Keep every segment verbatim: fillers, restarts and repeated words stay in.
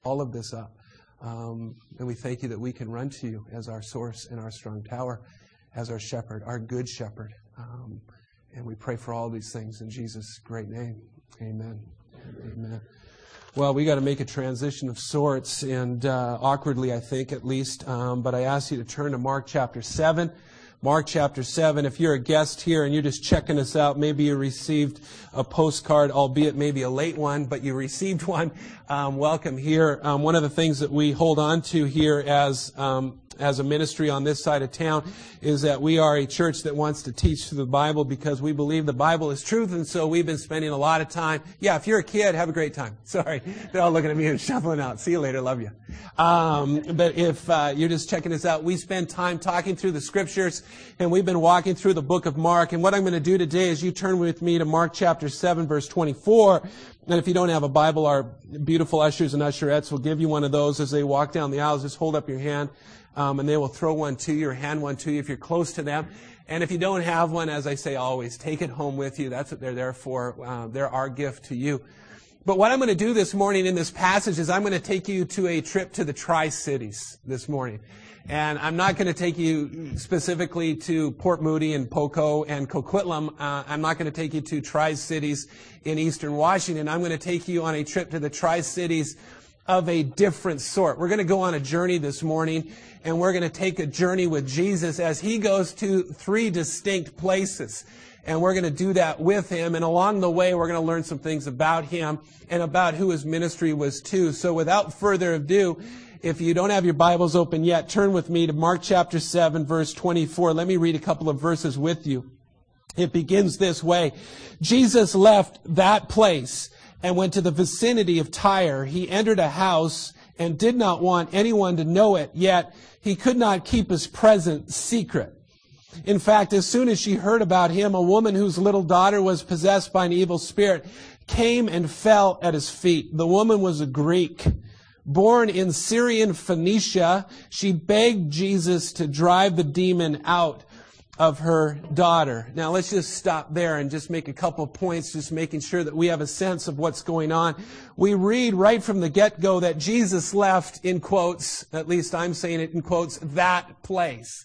all of this up. Um, and we thank you that we can run to you as our source and our strong tower, as our shepherd, our good shepherd. Um, and we pray for all these things in Jesus' great name. Amen. Amen. Well, we got to make a transition of sorts, and uh, awkwardly, I think, at least. Um, but I ask you to turn to Mark chapter seven. Mark chapter seven. If you're a guest here and you're just checking us out, maybe you received a postcard, albeit maybe a late one, but you received one. Um, welcome here. Um, one of the things that we hold on to here as um, as a ministry on this side of town is that we are a church that wants to teach through the Bible because we believe the Bible is truth, and so we've been spending a lot of time. Yeah, if you're a kid, have a great time. Sorry, they're all looking at me and shuffling out. See you later. Love you. Um, but if uh, you're just checking us out, we spend time talking through the Scriptures, and we've been walking through the book of Mark. And what I'm going to do today is you turn with me to Mark chapter seven, verse twenty-four. And if you don't have a Bible, our beautiful ushers and usherettes will give you one of those as they walk down the aisles. Just hold up your hand, um, and they will throw one to you or hand one to you if you're close to them. And if you don't have one, as I say always, take it home with you. That's what they're there for. Uh, they're our gift to you. But what I'm going to do this morning in this passage is I'm going to take you to a trip to the Tri-Cities this morning. And I'm not going to take you specifically to Port Moody and Poco and Coquitlam. Uh, I'm not going to take you to Tri-Cities in eastern Washington. I'm going to take you on a trip to the Tri-Cities of a different sort. We're going to go on a journey this morning, and we're going to take a journey with Jesus as he goes to three distinct places. And we're going to do that with him. And along the way, we're going to learn some things about him and about who his ministry was to. So without further ado, if you don't have your Bibles open yet, turn with me to Mark chapter seven, verse twenty-four. Let me read a couple of verses with you. It begins this way. Jesus left that place and went to the vicinity of Tyre. He entered a house and did not want anyone to know it, yet he could not keep his presence secret. In fact, as soon as she heard about him, a woman whose little daughter was possessed by an evil spirit came and fell at his feet. The woman was a Greek. Born in Syrian Phoenicia, she begged Jesus to drive the demon out of her daughter. Now let's just stop there and just make a couple points, just making sure that we have a sense of what's going on. We read right from the get-go that Jesus left, in quotes, at least I'm saying it in quotes, that place.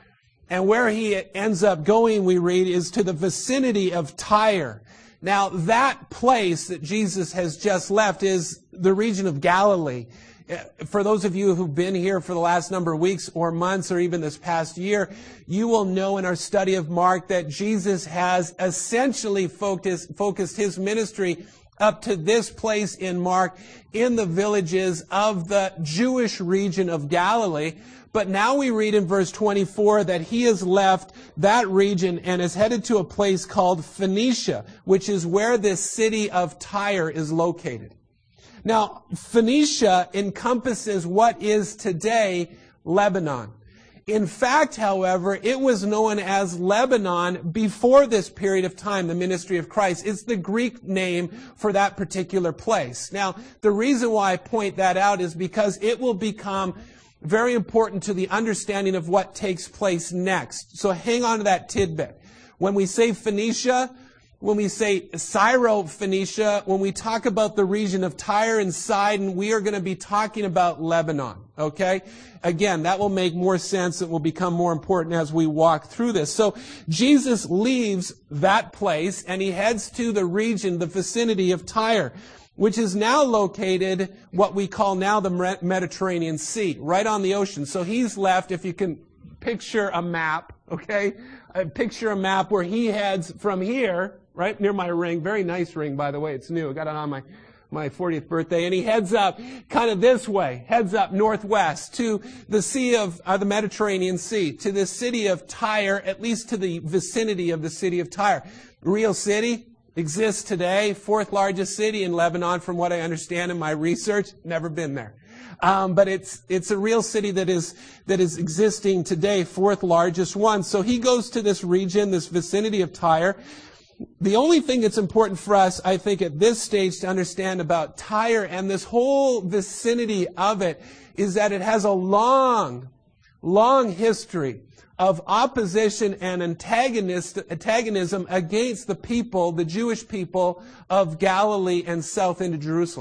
And where he ends up going, we read, is to the vicinity of Tyre. Now, that place that Jesus has just left is the region of Galilee. For those of you who've been here for the last number of weeks or months or even this past year, you will know in our study of Mark that Jesus has essentially focused, focused his ministry up to this place in Mark in the villages of the Jewish region of Galilee. But now we read in verse twenty-four that he has left that region and is headed to a place called Phoenicia, which is where this city of Tyre is located. Now, Phoenicia encompasses what is today Lebanon. In fact, however, it was known as Lebanon before this period of time, the ministry of Christ. It's the Greek name for that particular place. Now, the reason why I point that out is because it will become very important to the understanding of what takes place next. So hang on to that tidbit. When we say Phoenicia, when we say Syro-Phoenicia, when we talk about the region of Tyre and Sidon, we are going to be talking about Lebanon. Okay? Again, that will make more sense. It will become more important as we walk through this. So Jesus leaves that place and he heads to the region, the vicinity of Tyre, which is now located what we call now the Mediterranean Sea, right on the ocean. So he's left, if you can picture a map, okay? Uh, picture a map where he heads from here, right near my ring. Very nice ring, by the way. It's new. I got it on my, my fortieth birthday. And he heads up kind of this way, heads up northwest to the Sea of, uh, the Mediterranean Sea, to the city of Tyre, at least to the vicinity of the city of Tyre. Real city. Exists today, fourth largest city in Lebanon, from what I understand in my research. Never been there, um, but it's it's a real city that is that is existing today, fourth largest one. So he goes to this region, this vicinity of Tyre. The only thing that's important for us, I think, at this stage to understand about Tyre and this whole vicinity of it is that it has a long, long history of opposition and antagonist, antagonism against the people, the Jewish people of Galilee and south into Jerusalem.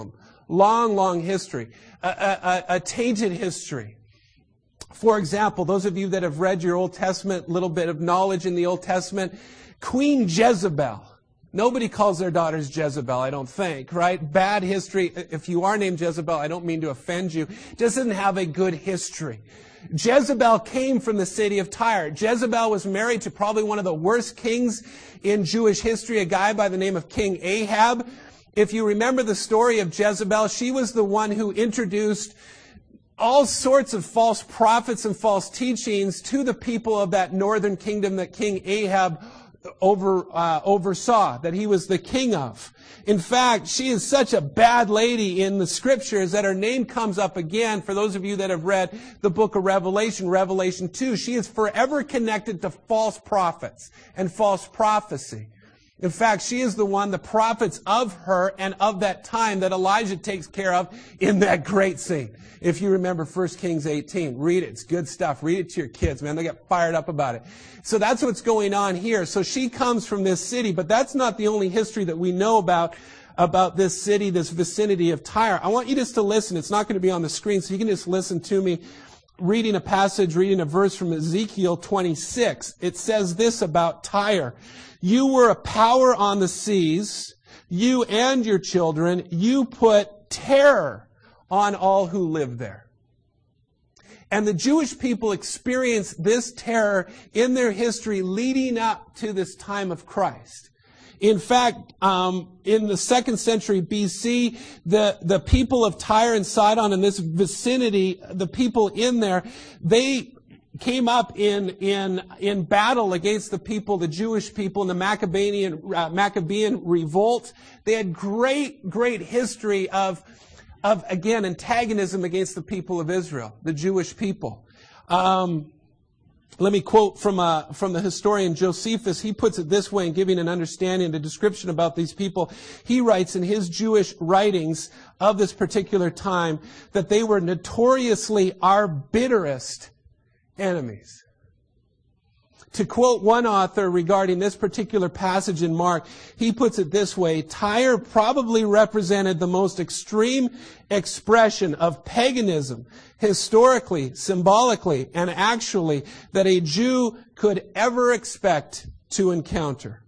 Long, long history. A, a, a tainted history. For example, those of you that have read your Old Testament, little bit of knowledge in the Old Testament, Queen Jezebel. Nobody calls their daughters Jezebel, I don't think, right? Bad history. If you are named Jezebel, I don't mean to offend you. Doesn't have a good history. Jezebel came from the city of Tyre. Jezebel was married to probably one of the worst kings in Jewish history, a guy by the name of King Ahab. If you remember the story of Jezebel, she was the one who introduced all sorts of false prophets and false teachings to the people of that northern kingdom that King Ahab over uh, oversaw, that he was the king of. In fact, she is such a bad lady in the scriptures that her name comes up again. For those of you that have read the book of Revelation, Revelation two, she is forever connected to false prophets and false prophecy. In fact, she is the one, the prophets of her and of that time that Elijah takes care of in that great scene. If you remember First Kings eighteen, read it. It's good stuff. Read it to your kids, man. They get fired up about it. So that's what's going on here. So she comes from this city, but that's not the only history that we know about, about this city, this vicinity of Tyre. I want you just to listen. It's not going to be on the screen, so you can just listen to me reading a passage, reading a verse from Ezekiel twenty-six. It says this about Tyre. You were a power on the seas, you and your children. You put terror on all who live there. And the Jewish people experienced this terror in their history leading up to this time of Christ. In fact, um, in the second century B C, the, the people of Tyre and Sidon in this vicinity, the people in there, they came up in, in, in battle against the people, the Jewish people in the Maccabean, uh, Maccabean revolt. They had great, great history of, of, again, antagonism against the people of Israel, the Jewish people. Um, let me quote from, uh, from the historian Josephus. He puts it this way in giving an understanding, the description about these people. He writes in his Jewish writings of this particular time that they were notoriously our bitterest enemies. To quote one author regarding this particular passage in Mark, he puts it this way: Tyre probably represented the most extreme expression of paganism, historically, symbolically, and actually, that a Jew could ever expect to encounter.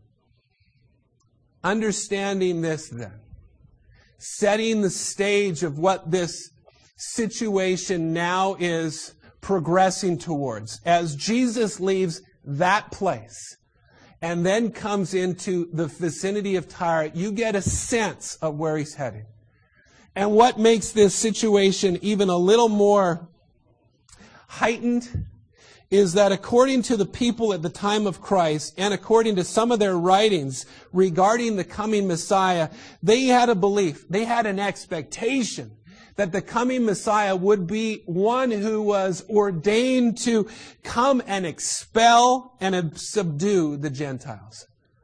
Understanding this then, setting the stage of what this situation now is progressing towards, as Jesus leaves that place and then comes into the vicinity of Tyre, you get a sense of where he's heading. And what makes this situation even a little more heightened is that according to the people at the time of Christ, and according to some of their writings regarding the coming Messiah, they had a belief, they had an expectation that the coming Messiah would be one who was ordained to come and expel and subdue the Gentiles,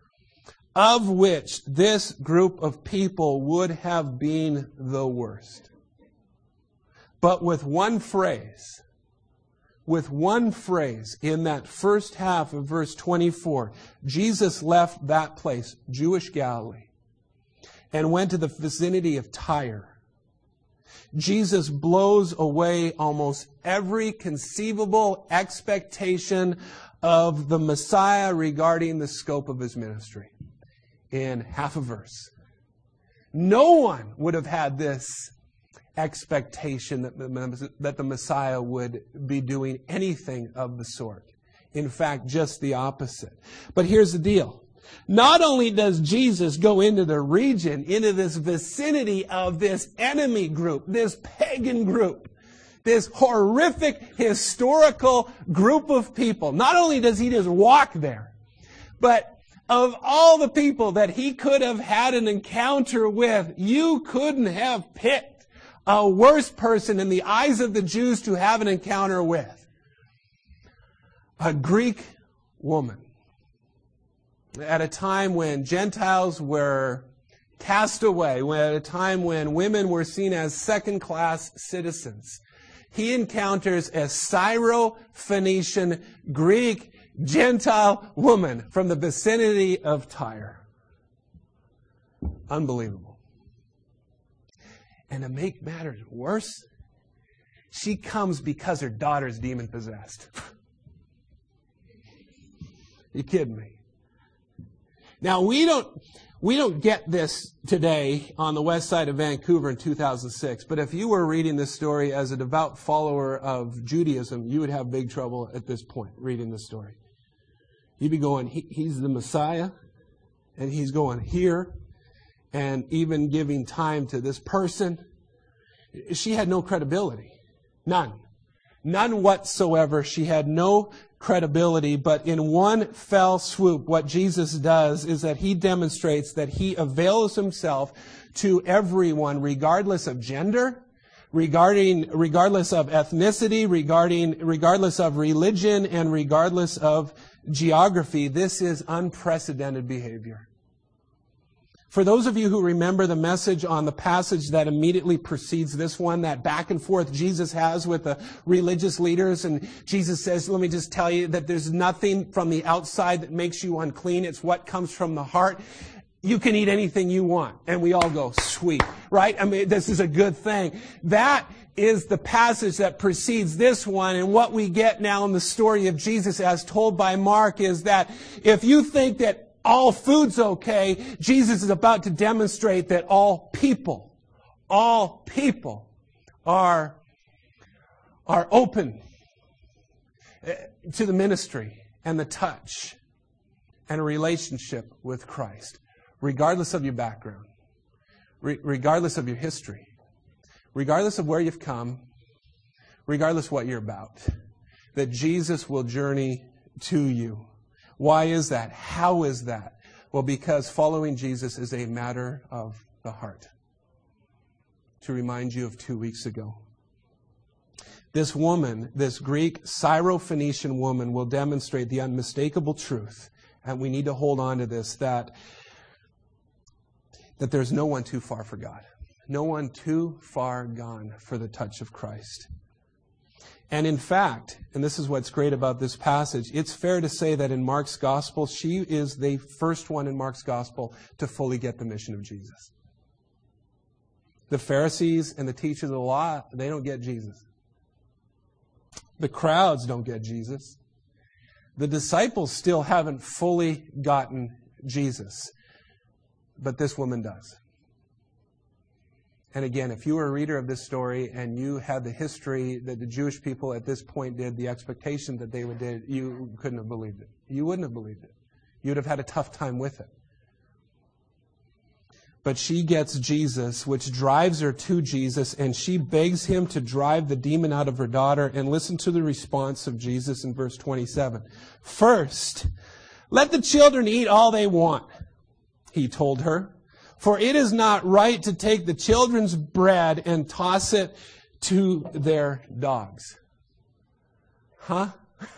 of which this group of people would have been the worst. But with one phrase, with one phrase in that first half of verse twenty-four, Jesus left that place, Jewish Galilee, and went to the vicinity of Tyre. Jesus blows away almost every conceivable expectation of the Messiah regarding the scope of his ministry in half a verse. No one would have had this expectation that the, that the Messiah would be doing anything of the sort. In fact, just the opposite. But here's the deal. Not only does Jesus go into the region, into this vicinity of this enemy group, this pagan group, this horrific historical group of people, not only does he just walk there, but of all the people that he could have had an encounter with, you couldn't have picked a worse person in the eyes of the Jews to have an encounter with. A Greek woman. At a time when Gentiles were cast away, at a time when women were seen as second-class citizens, he encounters a Syro-Phoenician Greek Gentile woman from the vicinity of Tyre. Unbelievable. And to make matters worse, she comes because her daughter's demon-possessed. You kidding me? Now, we don't we don't get this today on the west side of Vancouver in two thousand six, but if you were reading this story as a devout follower of Judaism, you would have big trouble at this point reading this story. You'd be going, he, he's the Messiah, and he's going here, and even giving time to this person. She had no credibility. None. None whatsoever. She had no credibility, but in one fell swoop, what Jesus does is that he demonstrates that he avails himself to everyone, regardless of gender, regarding, regardless of ethnicity, regarding, regardless of religion, and regardless of geography. This is unprecedented behavior. For those of you who remember the message on the passage that immediately precedes this one, that back and forth Jesus has with the religious leaders, and Jesus says, let me just tell you that there's nothing from the outside that makes you unclean. It's what comes from the heart. You can eat anything you want. And we all go, sweet, right? I mean, this is a good thing. That is the passage that precedes this one. And what we get now in the story of Jesus as told by Mark is that if you think that all food's okay, Jesus is about to demonstrate that all people, all people are, are open to the ministry and the touch and a relationship with Christ, regardless of your background, re- regardless of your history, regardless of where you've come, regardless what you're about, that Jesus will journey to you. Why is that? How is that? Well, because following Jesus is a matter of the heart. To remind you of two weeks ago. This woman, this Greek Syrophoenician woman, will demonstrate the unmistakable truth, and we need to hold on to this, that, that there's no one too far for God. No one too far gone for the touch of Christ. And in fact, and this is what's great about this passage, it's fair to say that in Mark's gospel, she is the first one in Mark's gospel to fully get the mission of Jesus. The Pharisees and the teachers of the law, they don't get Jesus. The crowds don't get Jesus. The disciples still haven't fully gotten Jesus. But this woman does. And again, if you were a reader of this story and you had the history that the Jewish people at this point did, the expectation that they would do, you couldn't have believed it. You wouldn't have believed it. You would have had a tough time with it. But she gets Jesus, which drives her to Jesus, and she begs him to drive the demon out of her daughter. And listen to the response of Jesus in verse twenty-seven. First, let the children eat all they want, he told her. For it is not right to take the children's bread and toss it to their dogs. Huh?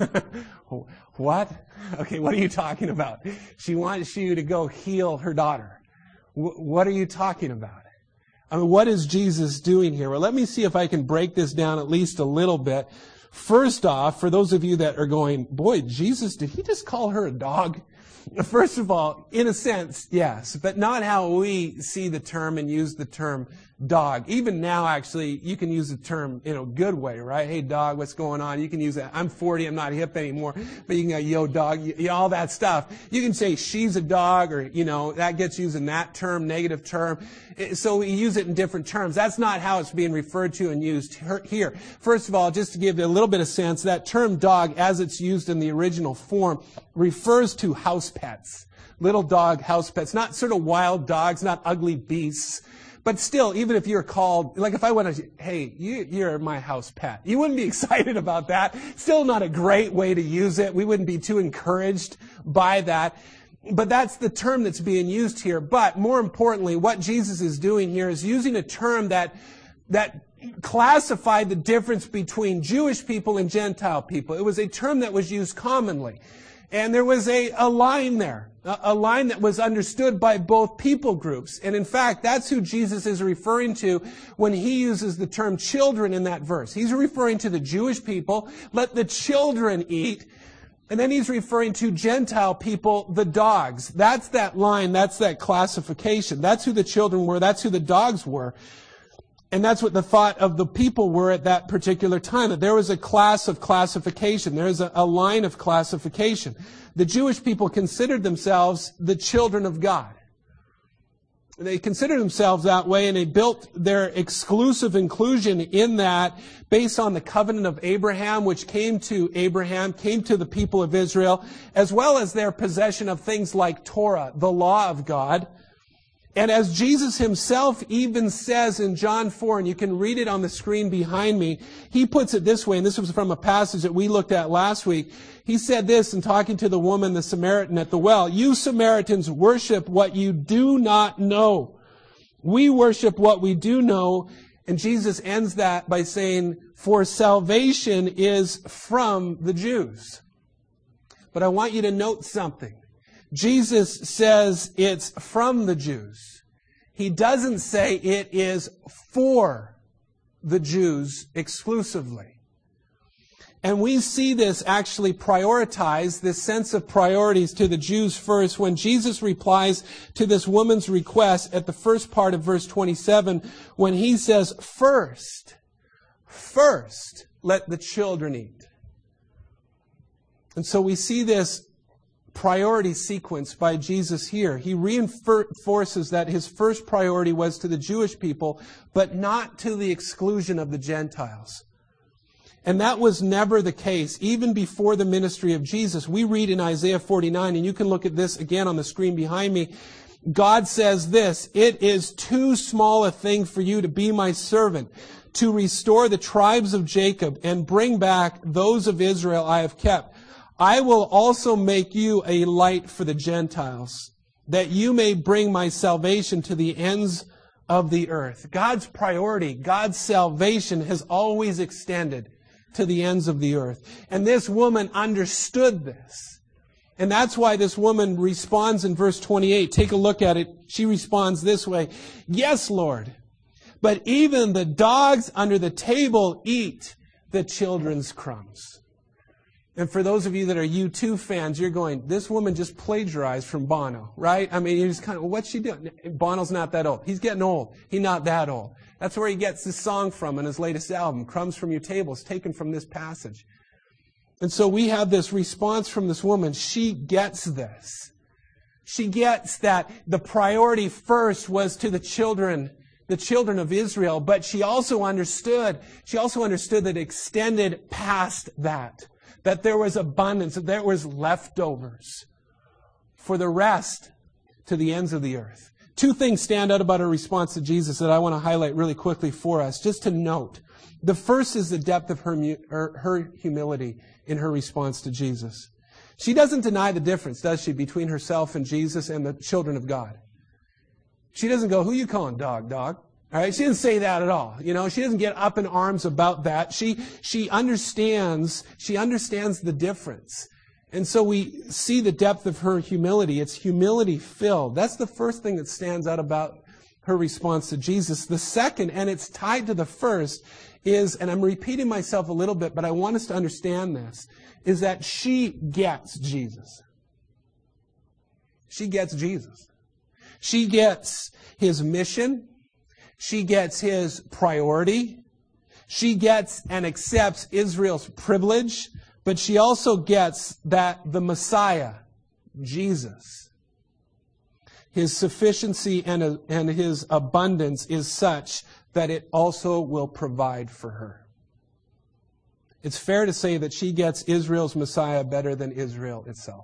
What? Okay, what are you talking about? She wants you to go heal her daughter. W- what are you talking about? I mean, what is Jesus doing here? Well, let me see if I can break this down at least a little bit. First off, for those of you that are going, boy, Jesus, did he just call her a dog? First of all, in a sense, yes, but not how we see the term and use the term dog. Even now, actually, you can use the term in a good way, right? Hey, dog, what's going on? You can use that. I'm forty, I'm not hip anymore, but you can go, yo, dog, you know, all that stuff. You can say she's a dog, or, you know, that gets used in that term, negative term. So we use it in different terms. That's not how it's being referred to and used here. First of all, just to give you a little bit of sense, that term dog, as it's used in the original form, refers to house pets. Little dog house pets. Not sort of wild dogs, not ugly beasts. But still, even if you're called, like if I went to, hey, you, you're my house pet, you wouldn't be excited about that. Still not a great way to use it. We wouldn't be too encouraged by that. But that's the term that's being used here. But more importantly, what Jesus is doing here is using a term that, that classified the difference between Jewish people and Gentile people. It was a term that was used commonly. And there was a, a line there, a, a line that was understood by both people groups. And in fact, that's who Jesus is referring to when he uses the term children in that verse. He's referring to the Jewish people, let the children eat. And then he's referring to Gentile people, the dogs. That's that line, that's that classification. That's who the children were, that's who the dogs were. And that's what the thought of the people were at that particular time, that there was a class of classification. There is a, a line of classification. The Jewish people considered themselves the children of God. They considered themselves that way, and they built their exclusive inclusion in that based on the covenant of Abraham, which came to Abraham, came to the people of Israel, as well as their possession of things like Torah, the law of God. And as Jesus himself even says in John four, and you can read it on the screen behind me, he puts it this way, and this was from a passage that we looked at last week. He said this in talking to the woman, the Samaritan at the well, "You Samaritans worship what you do not know. We worship what we do know." And Jesus ends that by saying, "For salvation is from the Jews." But I want you to note something. Jesus says it's from the Jews. He doesn't say it is for the Jews exclusively. And we see this actually prioritized, this sense of priorities to the Jews first, when Jesus replies to this woman's request at the first part of verse twenty-seven, when he says, first, first, let the children eat. And so we see this priority sequence by Jesus here. He reinforces that his first priority was to the Jewish people, but not to the exclusion of the Gentiles. And that was never the case, even before the ministry of Jesus. We read in Isaiah forty-nine, and you can look at this again on the screen behind me. God says this, "It is too small a thing for you to be my servant, to restore the tribes of Jacob and bring back those of Israel I have kept. I will also make you a light for the Gentiles, that you may bring my salvation to the ends of the earth." God's priority, God's salvation has always extended to the ends of the earth. And this woman understood this. And that's why this woman responds in verse twenty-eight. Take a look at it. She responds this way, "Yes, Lord, but even the dogs under the table eat the children's crumbs." And for those of you that are U two fans, you're going, this woman just plagiarized from Bono, right? I mean, you're just kind of, what's she doing? Bono's not that old. He's getting old. He's not that old. That's where he gets this song from in his latest album, "Crumbs from Your Table," is taken from this passage. And so we have this response from this woman. She gets this. She gets that the priority first was to the children, the children of Israel, but she also understood, she also understood that it extended past that. That there was abundance, that there was leftovers for the rest to the ends of the earth. Two things stand out about her response to Jesus that I want to highlight really quickly for us, just to note. The first is the depth of her, her humility in her response to Jesus. She doesn't deny the difference, does she, between herself and Jesus and the children of God. She doesn't go, "Who you calling dog, dog?" All right, she doesn't say that at all. You know, she doesn't get up in arms about that. She she understands, she understands the difference. And so we see the depth of her humility. It's humility filled. That's the first thing that stands out about her response to Jesus. The second, and it's tied to the first, is, and I'm repeating myself a little bit, but I want us to understand this, is that she gets Jesus. She gets Jesus. She gets his mission. She gets his priority. She gets and accepts Israel's privilege, but she also gets that the Messiah, Jesus, his sufficiency and, and his abundance is such that it also will provide for her. It's fair to say that she gets Israel's Messiah better than Israel itself.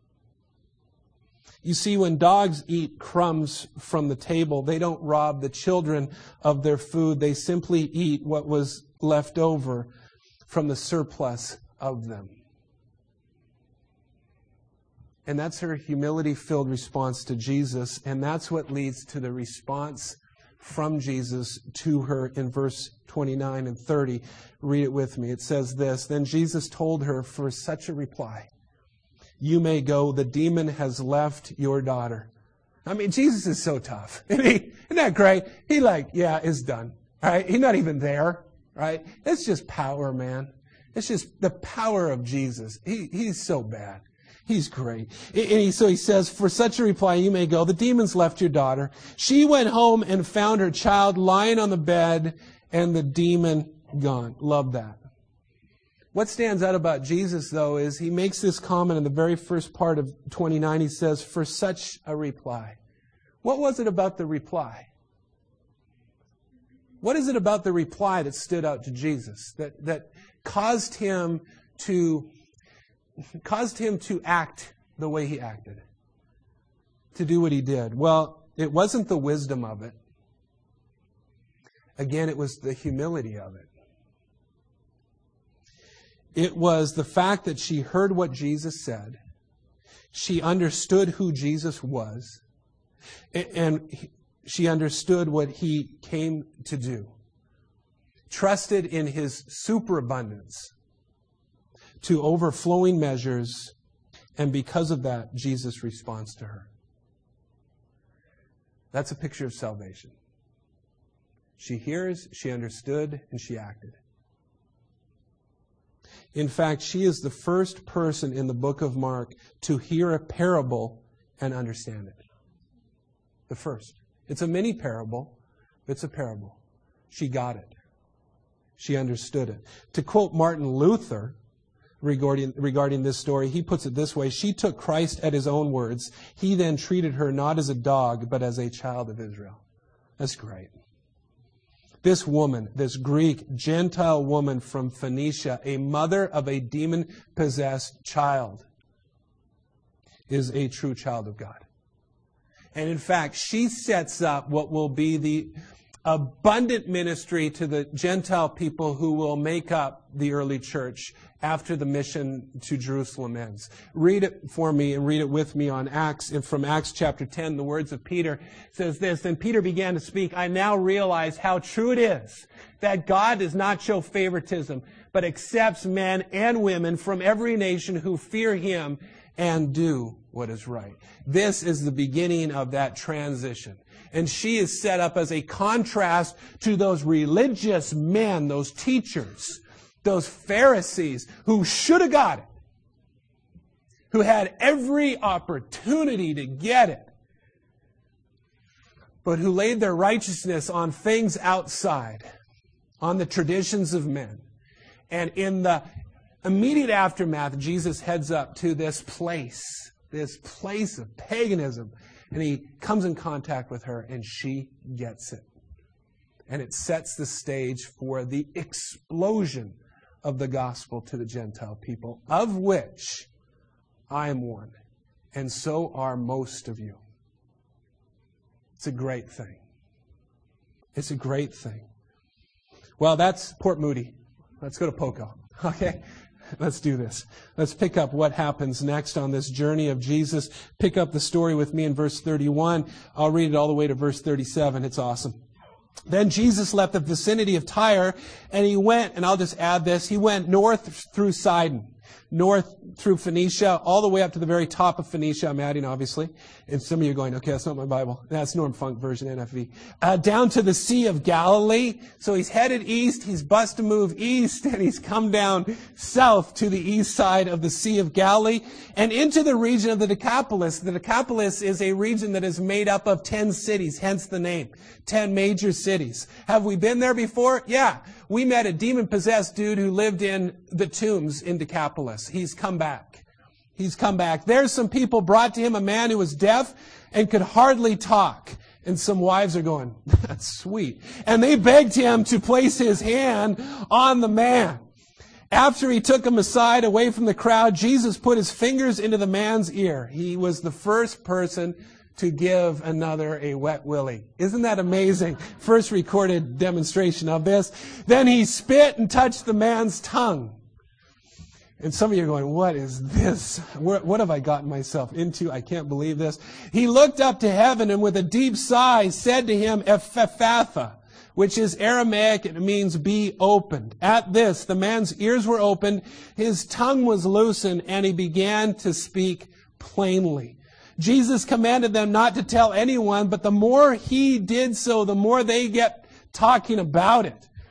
You see, when dogs eat crumbs from the table, they don't rob the children of their food. They simply eat what was left over from the surplus of them. And that's her humility-filled response to Jesus. And that's what leads to the response from Jesus to her in verse twenty-nine and thirty. Read it with me. It says this, "Then Jesus told her, for such a reply, you may go, the demon has left your daughter." I mean, Jesus is so tough. Isn't he? Isn't that great? He like, yeah, it's done. All right? He's not even there. Right? It's just power, man. It's just the power of Jesus. He, he's so bad. He's great. And he, so he says, for such a reply you may go. The demons left your daughter. She went home and found her child lying on the bed and the demon gone. Love that. What stands out about Jesus, though, is he makes this comment in the very first part of twenty-nine. He says, for such a reply. What was it about the reply? What is it about the reply that stood out to Jesus, that, that caused him to, caused him to act the way he acted, to do what he did? Well, it wasn't the wisdom of it. Again, it was the humility of it. It was the fact that she heard what Jesus said. She understood who Jesus was. And she understood what he came to do. Trusted in his superabundance to overflowing measures. And because of that, Jesus responds to her. That's a picture of salvation. She hears, she understood, and she acted. In fact, she is the first person in the book of Mark to hear a parable and understand it. The first. It's a mini parable. It's a parable. She got it. She understood it. To quote Martin Luther regarding, regarding this story, he puts it this way: she took Christ at his own words. He then treated her not as a dog, but as a child of Israel. That's great. This woman, this Greek Gentile woman from Phoenicia, a mother of a demon-possessed child, is a true child of God. And in fact, she sets up what will be the abundant ministry to the Gentile people who will make up the early church after the mission to Jerusalem ends. Read it for me and read it with me on Acts. And from Acts chapter ten, the words of Peter says this: Then Peter began to speak. I now realize how true it is that God does not show favoritism, but accepts men and women from every nation who fear him and do what is right. This is the beginning of that transition. And she is set up as a contrast to those religious men, those teachers, those Pharisees who should have got it, who had every opportunity to get it, but who laid their righteousness on things outside, on the traditions of men. And in the immediate aftermath, Jesus heads up to this place, this place of paganism, and he comes in contact with her, and she gets it. And it sets the stage for the explosion of the gospel to the Gentile people, of which I am one, and so are most of you. It's a great thing. It's a great thing. Well, that's Port Moody. Let's go to Poco. Okay? Let's do this. Let's pick up what happens next on this journey of Jesus. Pick up the story with me in verse thirty-one. I'll read it all the way to verse thirty-seven. It's awesome. Then Jesus left the vicinity of Tyre, and he went, and I'll just add this, he went north through Sidon, north through Phoenicia, all the way up to the very top of Phoenicia. I'm adding, obviously. And some of you are going, okay, that's not my Bible. That's Norm Funk version, N F V. Uh, down to the Sea of Galilee. So he's headed east. He's bust to move east, and he's come down south to the east side of the Sea of Galilee and into the region of the Decapolis. The Decapolis is a region that is made up of ten cities, hence the name. Ten major cities. Have we been there before? Yeah. We met a demon-possessed dude who lived in the tombs in Decapolis. He's come back. He's come back. There's some people brought to him a man who was deaf and could hardly talk. And some wives are going, that's sweet. And they begged him to place his hand on the man. After he took him aside away from the crowd, Jesus put his fingers into the man's ear. He was the first person to give another a wet willy. Isn't that amazing? First recorded demonstration of this. Then he spit and touched the man's tongue. And some of you are going, what is this? What have I gotten myself into? I can't believe this. He looked up to heaven and with a deep sigh said to him, Ephphatha, which is Aramaic. It means be opened. At this, the man's ears were opened, his tongue was loosened, and he began to speak plainly. Jesus commanded them not to tell anyone, but the more he did so, the more they kept talking about it.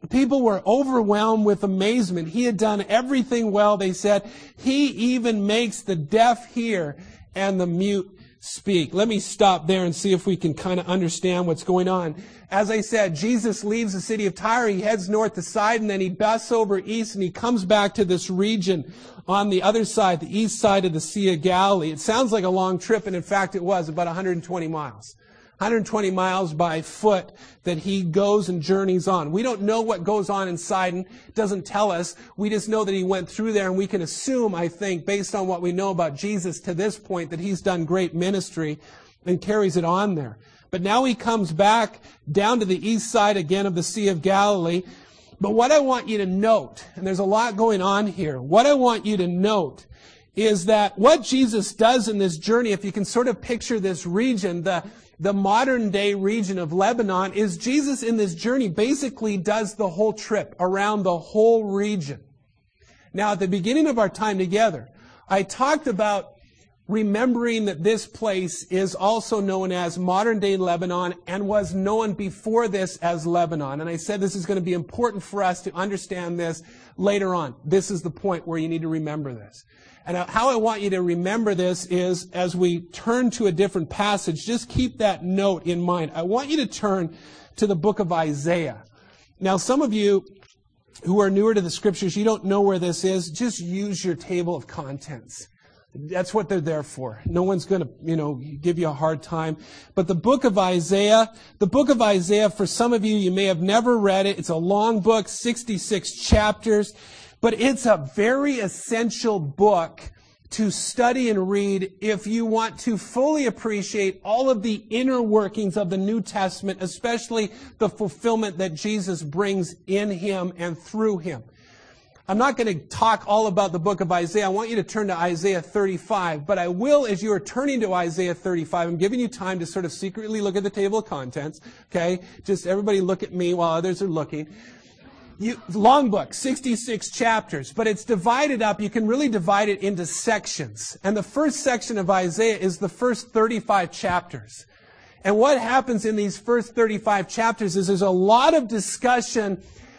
people were overwhelmed with amazement. He had done everything well, they said. He even makes the deaf hear and the mute speak. Let me stop there and see if we can kind of understand what's going on. As I said, Jesus leaves the city of Tyre, he heads north to Sidon, then he busts over east, and he comes back to this region on the other side, the east side of the Sea of Galilee. It sounds like a long trip, and in fact it was about one hundred twenty miles. one hundred twenty miles by foot that he goes and journeys on. We don't know what goes on in Sidon. It doesn't tell us. We just know that he went through there, and we can assume, I think, based on what we know about Jesus to this point, that he's done great ministry and carries it on there. But now he comes back down to the east side again of the Sea of Galilee. But what I want you to note, and there's a lot going on here, what I want you to note is that what Jesus does in this journey, if you can sort of picture this region, the The modern day region of Lebanon, is Jesus in this journey basically does the whole trip around the whole region. Now, at the beginning of our time together, I talked about remembering that this place is also known as modern day Lebanon and was known before this as Lebanon. And I said this is going to be important for us to understand this later on. This is the point where you need to remember this. And how I want you to remember this is, as we turn to a different passage, just keep that note in mind. I want you to turn to the book of Isaiah. Now, some of you who are newer to the scriptures, you don't know where this is. Just use your table of contents. That's what they're there for. No one's going to, you know, give you a hard time. But the book of Isaiah, the book of Isaiah, for some of you, you may have never read it. It's a long book, sixty-six chapters. But it's a very essential book to study and read if you want to fully appreciate all of the inner workings of the New Testament, especially the fulfillment that Jesus brings in him and through him. I'm not going to talk all about the book of Isaiah. I want you to turn to Isaiah thirty-five, but I will, as you are turning to Isaiah thirty-five, I'm giving you time to sort of secretly look at the table of contents, okay? Just everybody look at me while others are looking. You, long book, sixty-six chapters, but it's divided up. You can really divide it into sections. And the first section of Isaiah is the first thirty-five chapters. And what happens in these first thirty-five chapters is there's a lot of discussion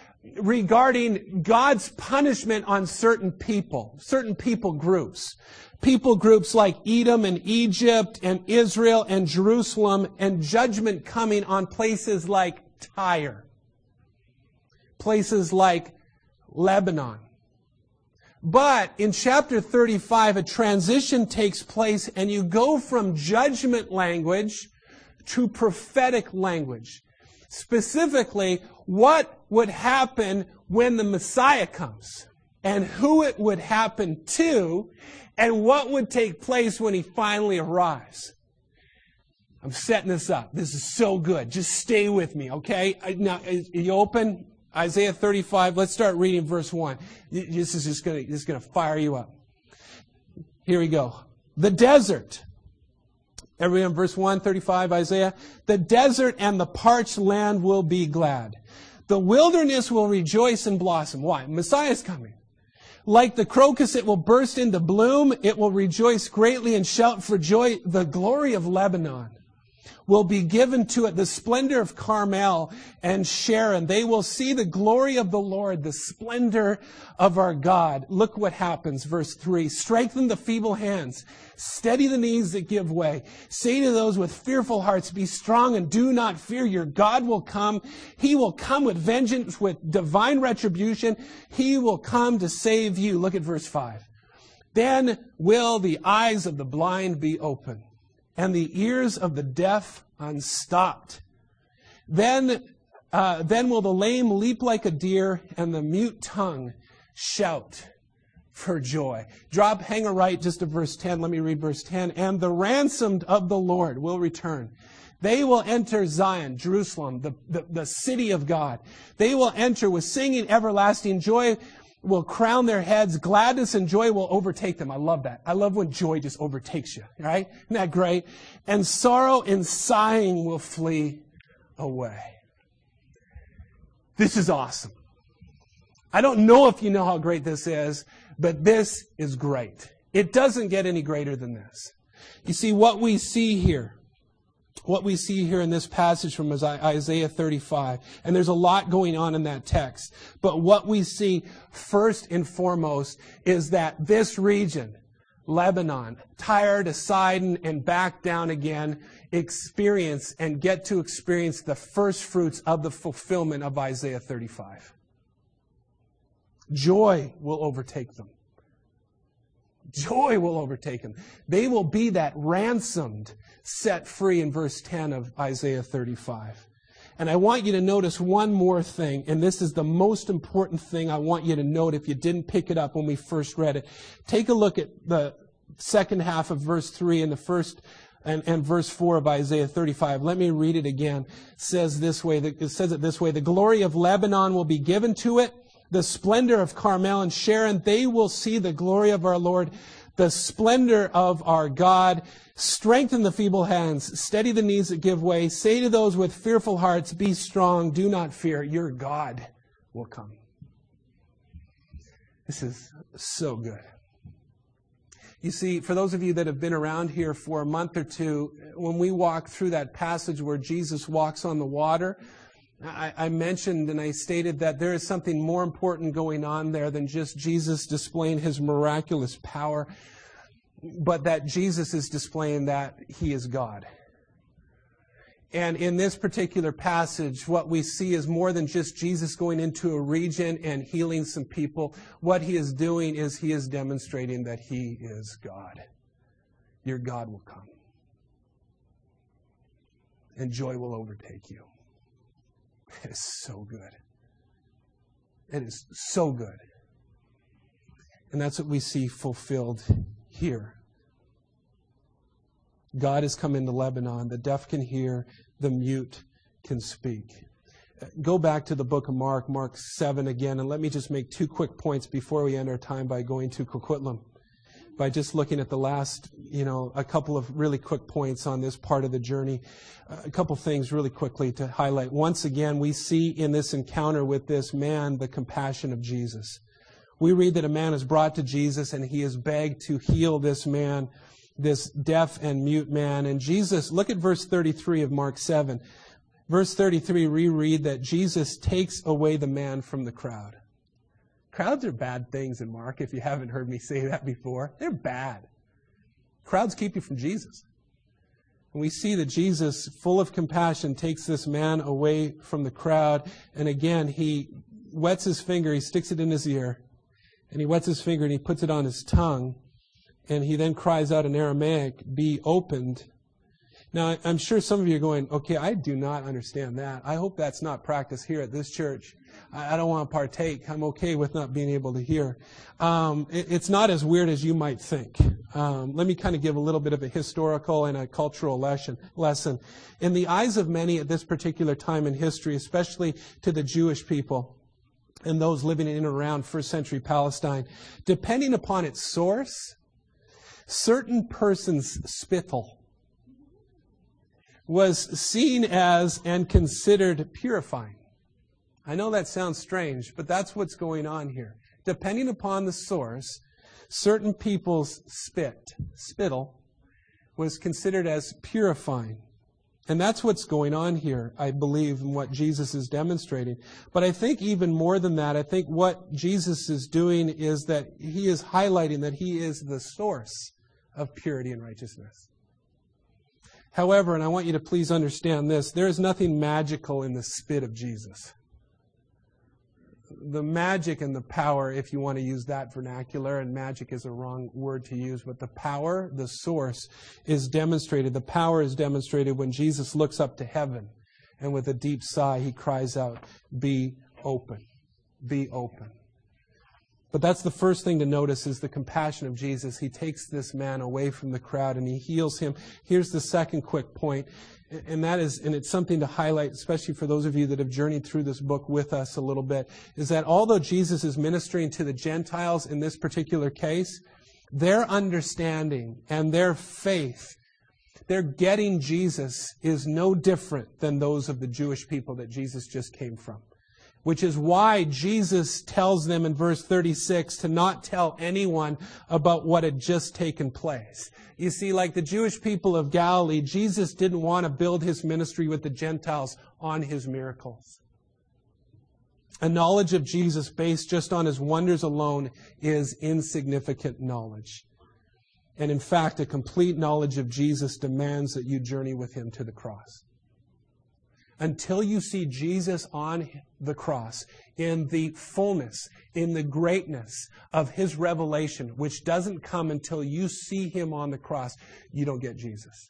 regarding God's punishment on certain people, certain people groups. People groups like Edom and Egypt and Israel and Jerusalem, and judgment coming on places like Tyre. Places like Lebanon. But in chapter thirty-five, a transition takes place, and you go from judgment language to prophetic language. Specifically, what would happen when the Messiah comes, and who it would happen to, and what would take place when he finally arrives. I'm setting this up. This is so good. Just stay with me, okay? Now, are you open? Isaiah thirty-five, let's start reading verse one. This is just going to, this is going to fire you up. Here we go. The desert. Everybody on verse one, thirty-five, Isaiah. The desert and the parched land will be glad. The wilderness will rejoice and blossom. Why? Messiah's coming. Like the crocus, it will burst into bloom. It will rejoice greatly and shout for joy. The glory of Lebanon will be given to it, the splendor of Carmel and Sharon. They will see the glory of the Lord, the splendor of our God. Look what happens, verse three. Strengthen the feeble hands. Steady the knees that give way. Say to those with fearful hearts, be strong and do not fear. Your God will come. He will come with vengeance, with divine retribution. He will come to save you. Look at verse five. Then will the eyes of the blind be opened, and the ears of the deaf unstopped. Then, uh, then will the lame leap like a deer, and the mute tongue shout for joy. Drop, hang a right just to verse ten. Let me read verse ten. And the ransomed of the Lord will return. They will enter Zion, Jerusalem, the, the, the city of God. They will enter with singing, everlasting joy will crown their heads. Gladness and joy will overtake them. I love that. I love when joy just overtakes you, right? Isn't that great? And sorrow and sighing will flee away. This is awesome. I don't know if you know how great this is, but this is great. It doesn't get any greater than this. You see, what we see here, what we see here in this passage from Isaiah thirty-five. And there's a lot going on in that text. But what we see first and foremost is that this region, Lebanon, Tyre to Sidon and back down again, experience and get to experience the first fruits of the fulfillment of Isaiah thirty-five. Joy will overtake them. Joy will overtake them. They will be that ransomed, set free in verse ten of Isaiah thirty-five. And I want you to notice one more thing, and this is the most important thing I want you to note if you didn't pick it up when we first read it. Take a look at the second half of verse three and the first and, and verse four of Isaiah thirty-five. Let me read it again. It says this way, it says it this way, the glory of Lebanon will be given to it, the splendor of Carmel and Sharon. They will see the glory of our Lord, the splendor of our God. Strengthen the feeble hands, steady the knees that give way. Say to those with fearful hearts, be strong, do not fear. Your God will come. This is so good. You see, for those of you that have been around here for a month or two, when we walk through that passage where Jesus walks on the water, I, I mentioned and I stated that there is something more important going on there than just Jesus displaying his miraculous power, but that Jesus is displaying that he is God. And in this particular passage, what we see is more than just Jesus going into a region and healing some people. What he is doing is he is demonstrating that he is God. Your God will come. And joy will overtake you. It is so good. It is so good. And that's what we see fulfilled here. God has come into Lebanon. The deaf can hear, the mute can speak. Go back to the book of Mark, Mark seven again, and let me just make two quick points before we end our time by going to Coquitlam. By just looking at the last, you know, a couple of really quick points on this part of the journey. A couple things really quickly to highlight. Once again, we see in this encounter with this man the compassion of Jesus. We read that a man is brought to Jesus and he is begged to heal this man, this deaf and mute man. And Jesus, look at verse thirty-three of Mark seven. Verse thirty-three, we read that Jesus takes away the man from the crowd. Crowds are bad things in Mark, if you haven't heard me say that before. They're bad. Crowds keep you from Jesus. And we see that Jesus, full of compassion, takes this man away from the crowd. And again, he wets his finger, he sticks it in his ear, and he wets his finger and he puts it on his tongue. And he then cries out in Aramaic, be opened. Now, I'm sure some of you are going, okay, I do not understand that. I hope that's not practiced here at this church. I don't want to partake. I'm okay with not being able to hear. Um, it, it's not as weird as you might think. Um, let me kind of give a little bit of a historical and a cultural lesson. lesson. In the eyes of many at this particular time in history, especially to the Jewish people and those living in and around first century Palestine, depending upon its source, certain persons' spittle was seen as and considered purifying. I know that sounds strange, but that's what's going on here. Depending upon the source, certain people's spit, spittle, was considered as purifying. And that's what's going on here, I believe, and what Jesus is demonstrating. But I think even more than that, I think what Jesus is doing is that he is highlighting that he is the source of purity and righteousness. However, and I want you to please understand this, there is nothing magical in the spit of Jesus. The magic and the power, if you want to use that vernacular, and magic is a wrong word to use, but the power, the source, is demonstrated. The power is demonstrated when Jesus looks up to heaven, and with a deep sigh, he cries out, be open, be open. But that's the first thing to notice is the compassion of Jesus. He takes this man away from the crowd and he heals him. Here's the second quick point, and that is, and it's something to highlight, especially for those of you that have journeyed through this book with us a little bit, is that although Jesus is ministering to the Gentiles in this particular case, their understanding and their faith, their getting Jesus is no different than those of the Jewish people that Jesus just came from. which is why Jesus tells them in verse thirty-six to not tell anyone about what had just taken place. You see, like the Jewish people of Galilee, Jesus didn't want to build his ministry with the Gentiles on his miracles. A knowledge of Jesus based just on his wonders alone is insignificant knowledge. And in fact, a complete knowledge of Jesus demands that you journey with him to the cross. Until you see Jesus on the cross in the fullness, in the greatness of his revelation, which doesn't come until you see him on the cross, you don't get Jesus.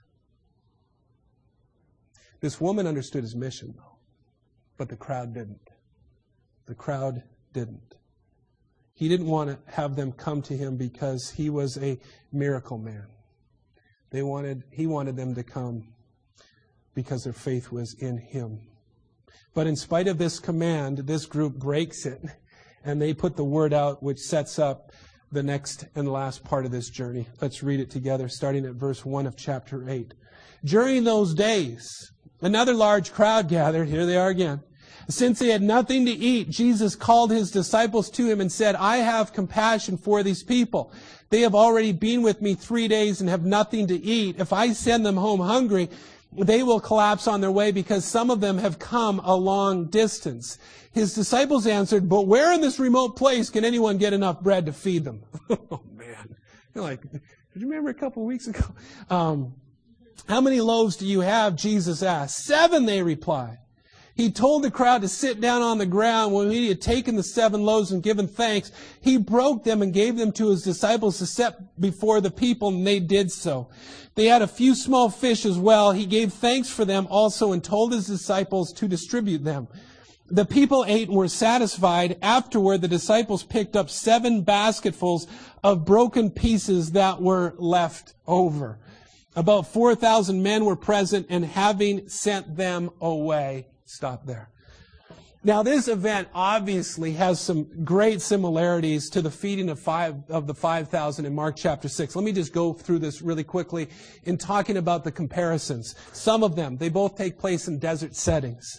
This woman understood his mission, though, but the crowd didn't. The crowd didn't. He didn't want to have them come to him because he was a miracle man. They wanted, he wanted them to come because their faith was in him. But in spite of this command, this group breaks it, and they put the word out, which sets up the next and last part of this journey. Let's read it together, starting at verse one of chapter eight. During those days, another large crowd gathered. Here they are again. Since they had nothing to eat, Jesus called his disciples to him and said, I have compassion for these people. They have already been with me three days and have nothing to eat. If I send them home hungry, they will collapse on their way because some of them have come a long distance. His disciples answered, but where in this remote place can anyone get enough bread to feed them? Oh, man. You're like, did you remember a couple of weeks ago? Um, how many loaves do you have? Jesus asked. Seven, they replied. He told the crowd to sit down on the ground. When he had taken the seven loaves and given thanks, he broke them and gave them to his disciples to set before the people, and they did so. They had a few small fish as well. He gave thanks for them also and told his disciples to distribute them. The people ate and were satisfied. Afterward, the disciples picked up seven basketfuls of broken pieces that were left over. About four thousand men were present, and having sent them away, stop there. Now, this event obviously has some great similarities to the feeding of five of the five thousand in Mark chapter six. Let me just go through this really quickly in talking about the comparisons. Some of them, they both take place in desert settings.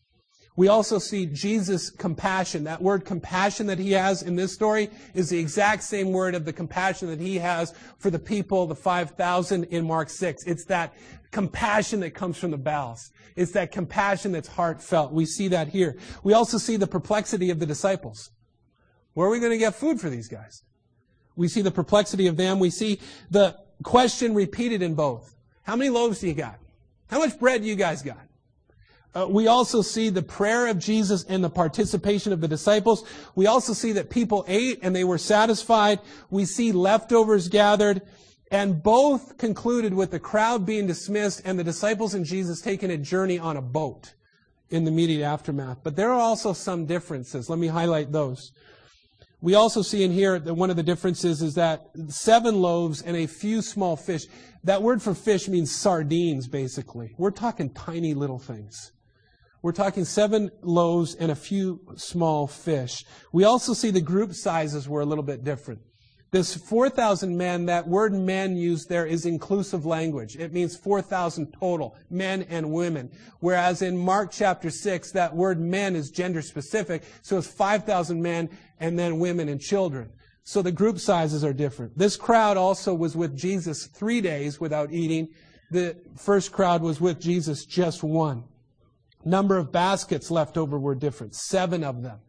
We also see Jesus' compassion. That word compassion that he has in this story is the exact same word of the compassion that he has for the people, the five thousand in Mark six. It's that compassion that comes from the bowels. It's that compassion that's heartfelt. We see that here. We also see the perplexity of the disciples. Where are we going to get food for these guys? We see the perplexity of them. We see the question repeated in both. How many loaves do you got? How much bread do you guys got? Uh, we also see the prayer of Jesus and the participation of the disciples. We also see that people ate and they were satisfied. We see leftovers gathered. And both concluded with the crowd being dismissed and the disciples and Jesus taking a journey on a boat in the immediate aftermath. But there are also some differences. Let me highlight those. We also see in here that one of the differences is that seven loaves and a few small fish. That word for fish means sardines, basically. We're talking tiny little things. We're talking seven loaves and a few small fish. We also see the group sizes were a little bit different. This four thousand men, that word men used there is inclusive language. It means four thousand total, men and women. Whereas in Mark chapter six, that word men is gender specific, so it's five thousand men and then women and children. So the group sizes are different. This crowd also was with Jesus three days without eating. The first crowd was with Jesus just one. Number of baskets left over were different, seven of them.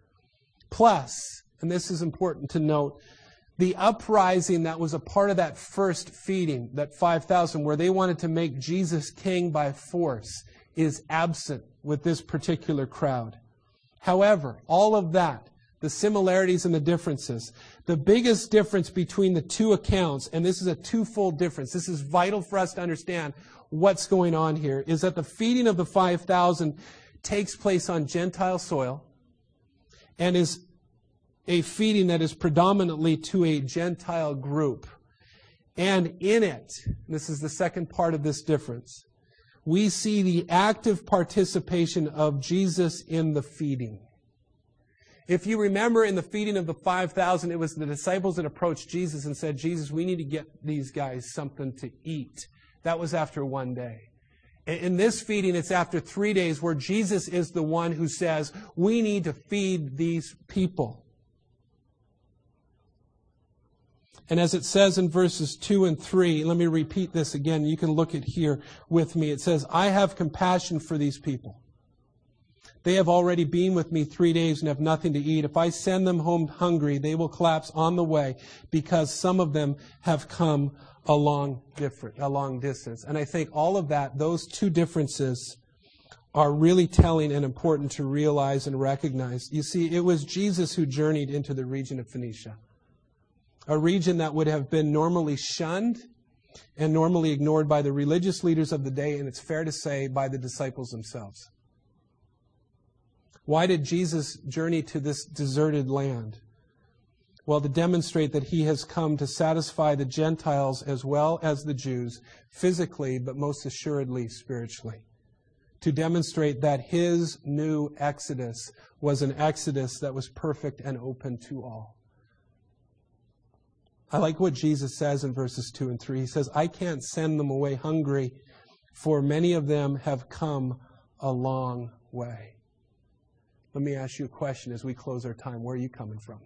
Plus, and this is important to note, the uprising that was a part of that first feeding, that five thousand, where they wanted to make Jesus king by force, is absent with this particular crowd. However, all of that, the similarities and the differences, the biggest difference between the two accounts, and this is a twofold difference, this is vital for us to understand what's going on here, is that the feeding of the five thousand takes place on Gentile soil and is a feeding that is predominantly to a Gentile group. And in it, this is the second part of this difference, we see the active participation of Jesus in the feeding. If you remember in the feeding of the five thousand, it was the disciples that approached Jesus and said, Jesus, we need to get these guys something to eat. That was after one day. In this feeding, it's after three days where Jesus is the one who says, we need to feed these people. And as it says in verses two and three, let me repeat this again. You can look at here with me. It says, I have compassion for these people. They have already been with me three days and have nothing to eat. If I send them home hungry, they will collapse on the way because some of them have come a long, different, a long distance. And I think all of that, those two differences are really telling and important to realize and recognize. You see, it was Jesus who journeyed into the region of Phoenicia, a region that would have been normally shunned and normally ignored by the religious leaders of the day, and it's fair to say by the disciples themselves. Why did Jesus journey to this deserted land? Well, to demonstrate that he has come to satisfy the Gentiles as well as the Jews, physically, but most assuredly spiritually. To demonstrate that his new exodus was an exodus that was perfect and open to all. I like what Jesus says in verses two and three. He says, I can't send them away hungry, for many of them have come a long way. Let me ask you a question as we close our time. Where are you coming from?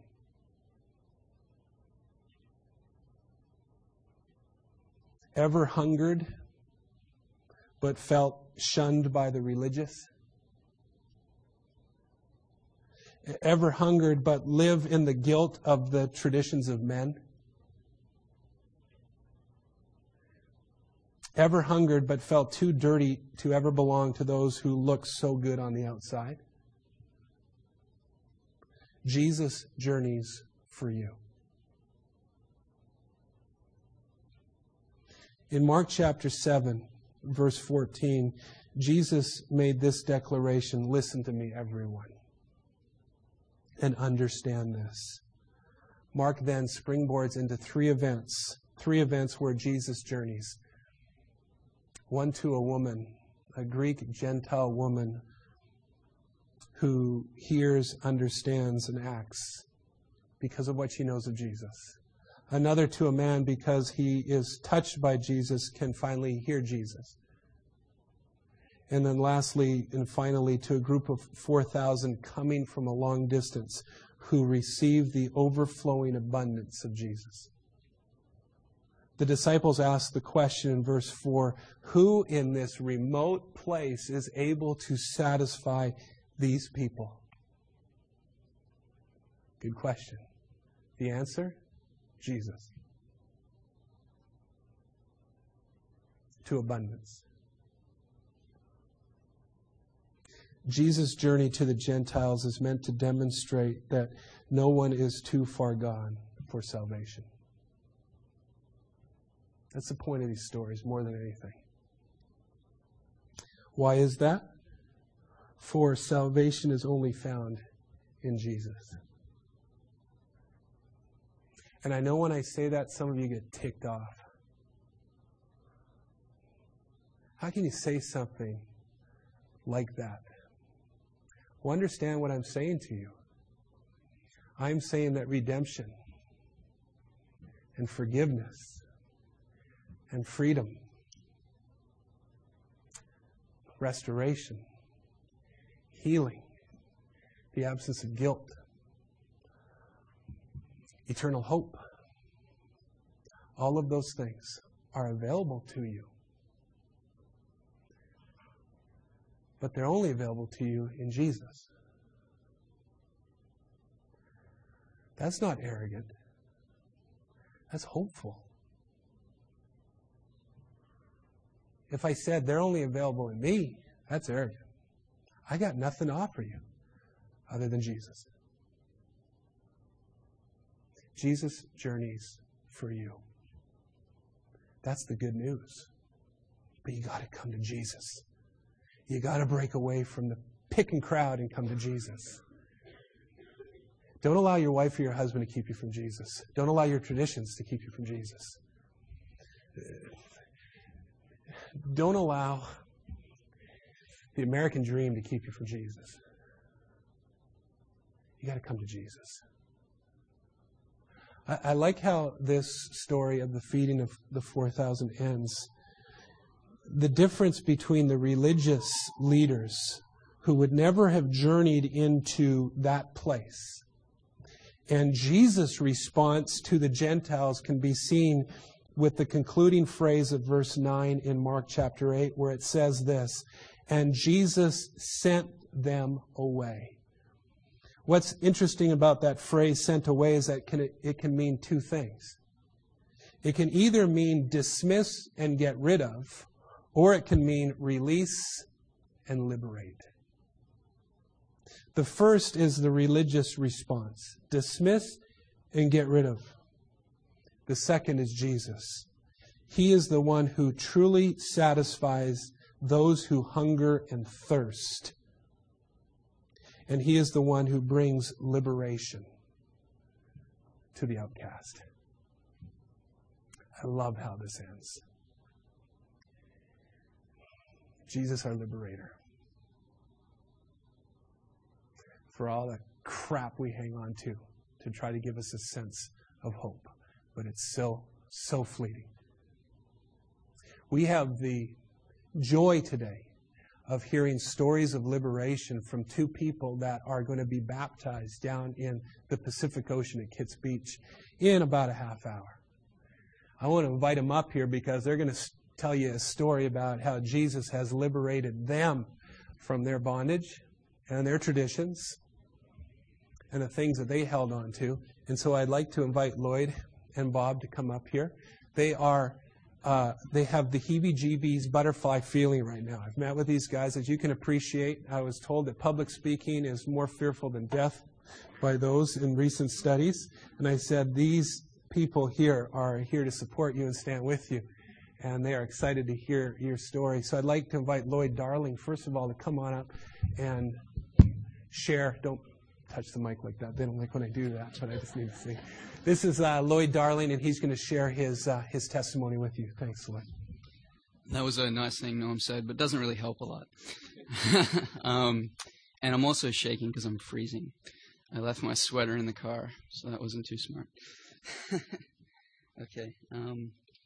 Ever hungered but felt shunned by the religious? Ever hungered but live in the guilt of the traditions of men? Ever hungered but felt too dirty to ever belong to those who look so good on the outside? Jesus journeys for you. In Mark chapter seven, verse fourteen, Jesus made this declaration, listen to me, everyone, and understand this. Mark then springboards into three events, three events where Jesus journeys. One to a woman, a Greek Gentile woman who hears, understands, and acts because of what she knows of Jesus. Another to a man because he is touched by Jesus, can finally hear Jesus. And then lastly and finally to a group of four thousand coming from a long distance who receive the overflowing abundance of Jesus. The disciples asked the question in verse four, who in this remote place is able to satisfy these people? Good question. The answer? Jesus. To abundance. Jesus' journey to the Gentiles is meant to demonstrate that no one is too far gone for salvation. That's the point of these stories more than anything. Why is that? For salvation is only found in Jesus. And I know when I say that, some of you get ticked off. How can you say something like that? Well, understand what I'm saying to you. I'm saying that redemption and forgiveness and freedom, restoration, healing, the absence of guilt, eternal hope, all of those things are available to you. But they're only available to you in Jesus. That's not arrogant. That's hopeful. If I said they're only available in me, that's arrogant. I got nothing to offer you other than Jesus. Jesus journeys for you. That's the good news. But you got to come to Jesus. You got to break away from the picking crowd and come to Jesus. Don't allow your wife or your husband to keep you from Jesus. Don't allow your traditions to keep you from Jesus. Don't allow the American dream to keep you from Jesus. You got to come to Jesus. I, I like how this story of the feeding of the four thousand ends. the difference between the religious leaders who would never have journeyed into that place and Jesus' response to the Gentiles can be seen with the concluding phrase of verse nine in Mark chapter eight, where it says this, "And Jesus sent them away." What's interesting about that phrase, "sent away," is that can, it can mean two things. It can either mean dismiss and get rid of, or it can mean release and liberate. The first is the religious response, dismiss and get rid of. The second is Jesus. He is the one who truly satisfies those who hunger and thirst. And He is the one who brings liberation to the outcast. I love how this ends. Jesus, our liberator. For all the crap we hang on to, to try to give us a sense of hope. But it's still so fleeting. We have the joy today of hearing stories of liberation from two people that are going to be baptized down in the Pacific Ocean at Kitts Beach in about a half hour. I want to invite them up here because they're going to tell you a story about how Jesus has liberated them from their bondage and their traditions and the things that they held on to. And so I'd like to invite Lloyd and Bob to come up here. They are, uh, they have the heebie-jeebies butterfly feeling right now. I've met with these guys. As you can appreciate, I was told that public speaking is more fearful than death by those in recent studies. And I said, these people here are here to support you and stand with you. And they are excited to hear your story. So I'd like to invite Lloyd Darling, first of all, to come on up and share. Don't touch the mic like that. They don't like when I do that, but I just need to see. This is uh, Lloyd Darling, and he's going to share his uh, his testimony with you. Thanks, Lloyd. That was a nice thing Noam said, but doesn't really help a lot. um, and I'm also shaking because I'm freezing. I left my sweater in the car, so that wasn't too smart. Okay. Um,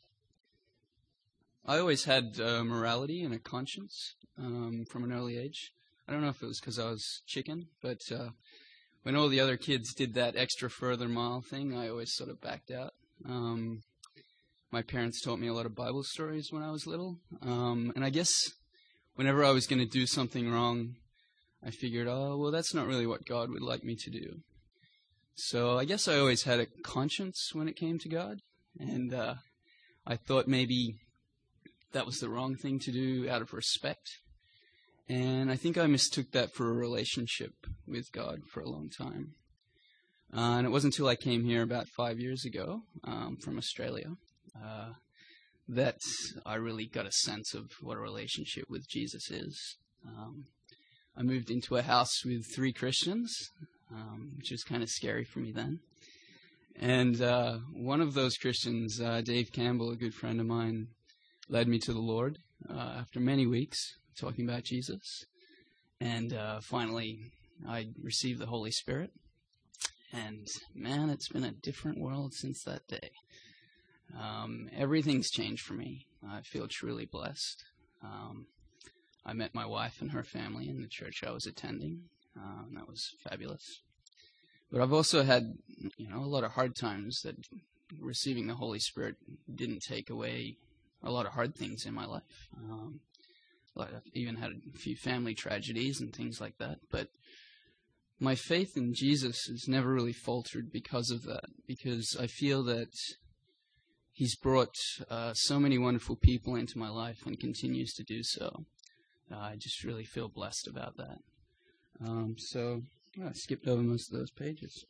I always had uh, morality and a conscience um, from an early age. I don't know if it was because I was chicken, but uh, when all the other kids did that extra further mile thing, I always sort of backed out. Um, my parents taught me a lot of Bible stories when I was little. Um, and I guess whenever I was going to do something wrong, I figured, oh, well, that's not really what God would like me to do. So I guess I always had a conscience when it came to God. And uh, I thought maybe that was the wrong thing to do out of respect. And I think I mistook that for a relationship with God for a long time. Uh, and it wasn't until I came here about five years ago um, from Australia uh, that I really got a sense of what a relationship with Jesus is. Um, I moved into a house with three Christians, um, which was kind of scary for me then. And uh, one of those Christians, uh, Dave Campbell, a good friend of mine, led me to the Lord uh, after many weeks talking about Jesus. And uh, finally, I received the Holy Spirit. And man, it's been a different world since that day. Um, everything's changed for me. I feel truly blessed. Um, I met my wife and her family in the church I was attending. Um, that was fabulous. But I've also had, you know, a lot of hard times that receiving the Holy Spirit didn't take away a lot of hard things in my life. Um, I've even had a few family tragedies and things like that. But my faith in Jesus has never really faltered because of that, because I feel that He's brought uh, so many wonderful people into my life and continues to do so. Uh, I just really feel blessed about that. Um, so I skipped over most of those pages.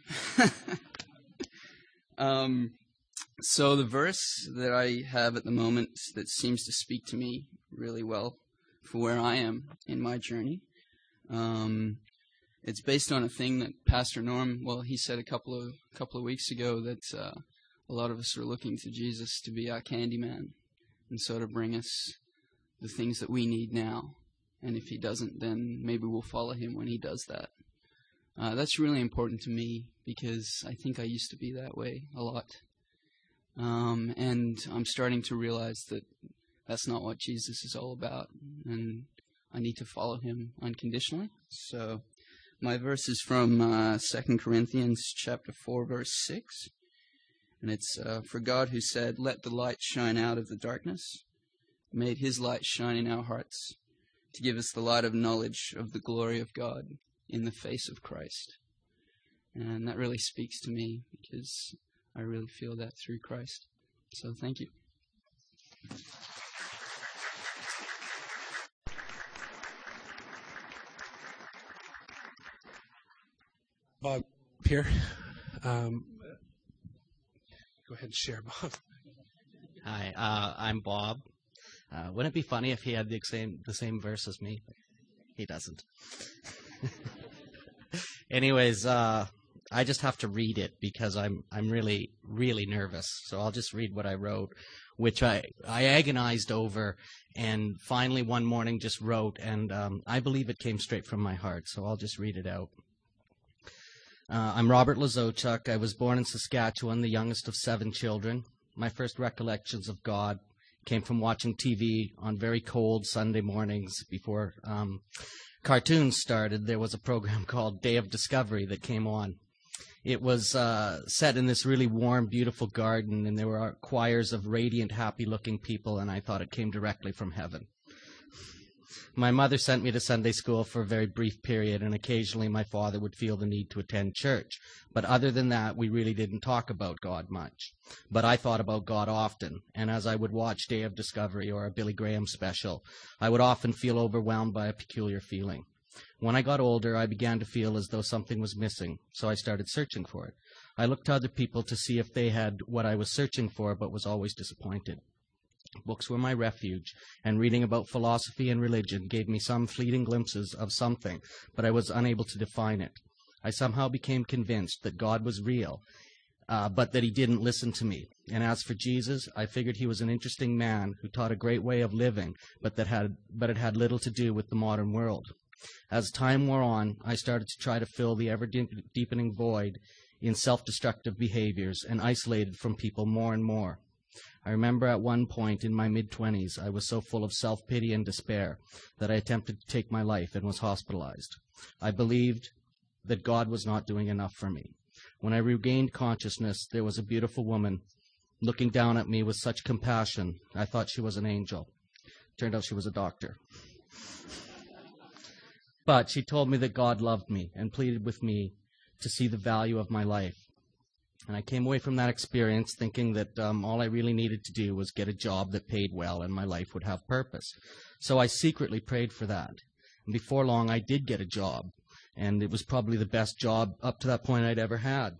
um, so the verse that I have at the moment that seems to speak to me really well for where I am in my journey, um, it's based on a thing that Pastor Norm, well, he said a couple of couple of weeks ago that uh, a lot of us are looking to Jesus to be our Candyman, and so to bring us the things that we need now. And if He doesn't, then maybe we'll follow Him when He does that. Uh, that's really important to me because I think I used to be that way a lot. Um, and I'm starting to realize that that's not what Jesus is all about, and I need to follow him unconditionally. So my verse is from uh, Second Corinthians chapter four, verse six. And it's, uh, for God who said, "Let the light shine out of the darkness," made his light shine in our hearts to give us the light of knowledge of the glory of God in the face of Christ. And that really speaks to me because I really feel that through Christ. So thank you. Bob here. Um, go ahead and share, Bob. Hi, uh, I'm Bob. Uh, wouldn't it be funny if he had the same the same verse as me? He doesn't. Anyways, uh, I just have to read it because I'm I'm really really nervous. So I'll just read what I wrote, which I I agonized over, and finally one morning just wrote, and um, I believe it came straight from my heart. So I'll just read it out. Uh, I'm Robert Lazochuk. I was born in Saskatchewan, the youngest of seven children. My first recollections of God came from watching T V on very cold Sunday mornings before um, cartoons started. There was a program called Day of Discovery that came on. It was uh, set in this really warm, beautiful garden, and there were choirs of radiant, happy-looking people, and I thought it came directly from heaven. My mother sent me to Sunday school for a very brief period, and occasionally my father would feel the need to attend church. But other than that, we really didn't talk about God much. But I thought about God often, and as I would watch Day of Discovery or a Billy Graham special, I would often feel overwhelmed by a peculiar feeling. When I got older, I began to feel as though something was missing, so I started searching for it. I looked to other people to see if they had what I was searching for, but was always disappointed. Books were my refuge, and reading about philosophy and religion gave me some fleeting glimpses of something, but I was unable to define it. I somehow became convinced that God was real, uh, but that he didn't listen to me. And as for Jesus, I figured he was an interesting man who taught a great way of living, but that had but it had little to do with the modern world. As time wore on, I started to try to fill the ever-deepening void in self-destructive behaviors and isolated from people more and more. I remember at one point in my mid-twenties, I was so full of self-pity and despair that I attempted to take my life and was hospitalized. I believed that God was not doing enough for me. When I regained consciousness, there was a beautiful woman looking down at me with such compassion, I thought she was an angel. Turned out she was a doctor. But she told me that God loved me and pleaded with me to see the value of my life. And I came away from that experience thinking that um, all I really needed to do was get a job that paid well and my life would have purpose. So I secretly prayed for that. And before long, I did get a job. And it was probably the best job up to that point I'd ever had.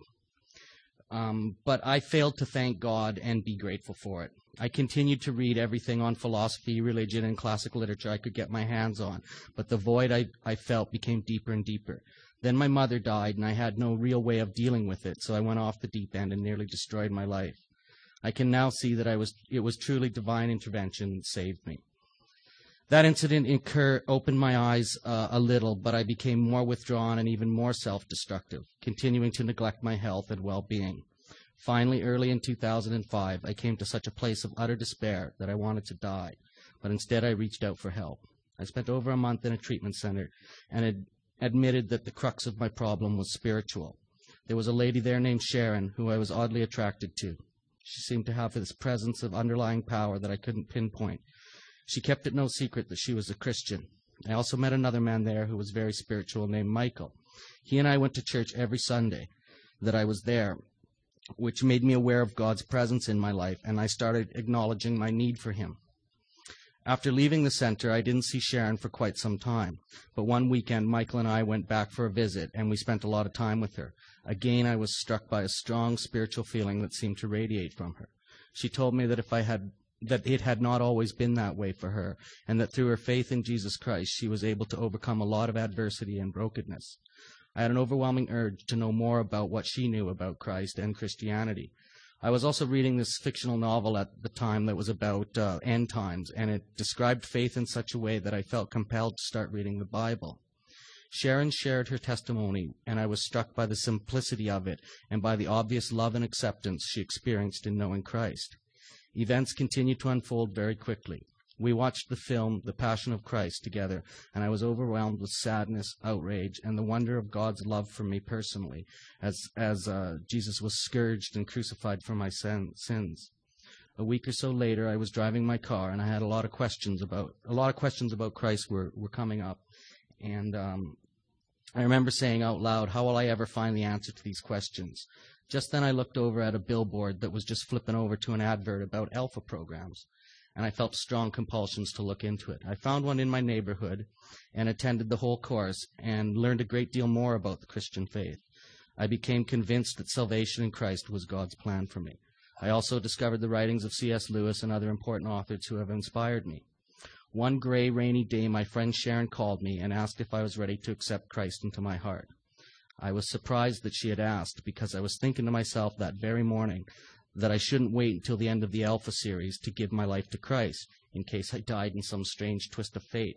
Um, but I failed to thank God and be grateful for it. I continued to read everything on philosophy, religion, and classical literature I could get my hands on. But the void I, I felt became deeper and deeper. Then my mother died, and I had no real way of dealing with it, so I went off the deep end and nearly destroyed my life. I can now see that I was it was truly divine intervention that saved me. That incident incur, opened my eyes uh, a little, but I became more withdrawn and even more self-destructive, continuing to neglect my health and well-being. Finally, early in two thousand five, I came to such a place of utter despair that I wanted to die, but instead I reached out for help. I spent over a month in a treatment center and had admitted that the crux of my problem was spiritual. There was a lady there named Sharon who I was oddly attracted to. She seemed to have this presence of underlying power that I couldn't pinpoint. She kept it no secret that she was a Christian. I also met another man there who was very spiritual named Michael. He and I went to church every Sunday that I was there, which made me aware of God's presence in my life, and I started acknowledging my need for him. After leaving the center, I didn't see Sharon for quite some time, but one weekend Michael and I went back for a visit, and we spent a lot of time with her. Again, I was struck by a strong spiritual feeling that seemed to radiate from her. She told me that if I had that it had not always been that way for her, and that through her faith in Jesus Christ, she was able to overcome a lot of adversity and brokenness. I had an overwhelming urge to know more about what she knew about Christ and Christianity. I was also reading this fictional novel at the time that was about uh, end times, and it described faith in such a way that I felt compelled to start reading the Bible. Sharon shared her testimony, and I was struck by the simplicity of it and by the obvious love and acceptance she experienced in knowing Christ. Events continued to unfold very quickly. We watched the film The Passion of Christ together, and I was overwhelmed with sadness, outrage, and the wonder of God's love for me personally, as as uh, Jesus was scourged and crucified for my sin, sins. A week or so later, I was driving my car, and I had a lot of questions about a lot of questions about Christ were were coming up, and um, I remember saying out loud, "How will I ever find the answer to these questions?" Just then, I looked over at a billboard that was just flipping over to an advert about Alpha programs, and I felt strong compulsions to look into it. I found one in my neighborhood and attended the whole course and learned a great deal more about the Christian faith. I became convinced that salvation in Christ was God's plan for me. I also discovered the writings of C S Lewis and other important authors who have inspired me. One gray, rainy day, my friend Sharon called me and asked if I was ready to accept Christ into my heart. I was surprised that she had asked, because I was thinking to myself that very morning that I shouldn't wait until the end of the Alpha series to give my life to Christ, in case I died in some strange twist of fate.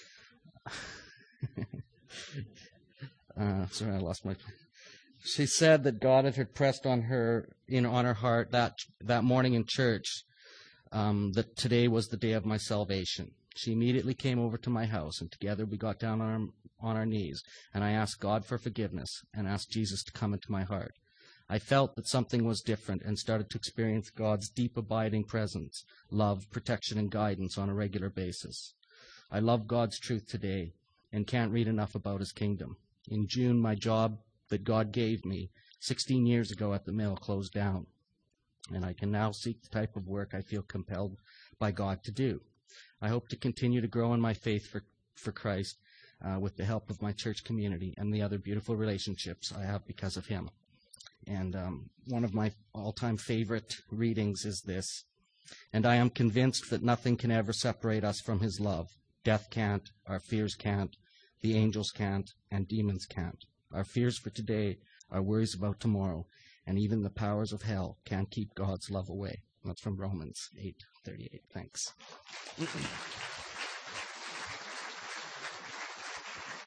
uh, sorry, I lost my... She said that God had pressed on her, you know, on her heart that that morning in church, um, that today was the day of my salvation. She immediately came over to my house, and together we got down on our, on our knees, and I asked God for forgiveness and asked Jesus to come into my heart. I felt that something was different and started to experience God's deep abiding presence, love, protection, and guidance on a regular basis. I love God's truth today and can't read enough about his kingdom. In June, my job that God gave me sixteen years ago at the mill closed down, and I can now seek the type of work I feel compelled by God to do. I hope to continue to grow in my faith for, for Christ uh, with the help of my church community and the other beautiful relationships I have because of him. And um, one of my all-time favorite readings is this: "And I am convinced that nothing can ever separate us from his love. Death can't, our fears can't, the angels can't, and demons can't. Our fears for today, our worries about tomorrow, and even the powers of hell can't keep God's love away." That's from Romans eight thirty-eight. Thanks.